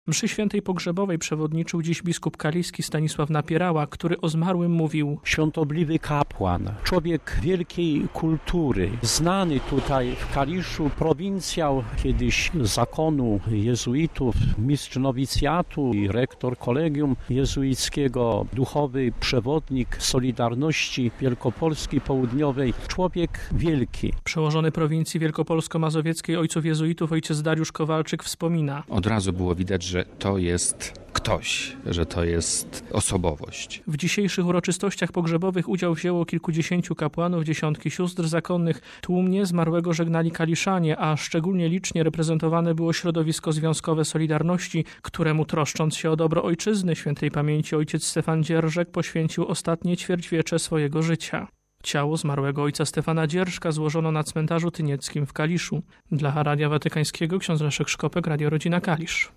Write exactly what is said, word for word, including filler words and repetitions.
Mszy świętej pogrzebowej przewodniczył dziś biskup kaliski Stanisław Napierała, który o zmarłym mówił: Świątobliwy kapłan, człowiek wielkiej kultury, znany tutaj w Kaliszu, prowincjał kiedyś zakonu jezuitów, mistrz nowicjatu i rektor kolegium jezuickiego, duchowy przewodnik Solidarności Wielkopolski Południowej, człowiek wielki. Przełożony prowincji wielkopolsko-mazowieckiej ojców jezuitów ojciec Dariusz Kowalczyk wspomina: Od razu było widać, że to jest ktoś, że to jest osobowość. W dzisiejszych uroczystościach pogrzebowych udział wzięło kilkudziesięciu kapłanów, dziesiątki sióstr zakonnych. Tłumnie zmarłego żegnali kaliszanie, a szczególnie licznie reprezentowane było środowisko związkowe Solidarności, któremu, troszcząc się o dobro ojczyzny, świętej pamięci ojciec Stefan Dzierżek poświęcił ostatnie ćwierćwiecze swojego życia. Ciało zmarłego ojca Stefana Dzierżka złożono na cmentarzu tynieckim w Kaliszu. Dla Radia Watykańskiego ksiądz Leszek Szkopek, Radio Rodzina Kalisz.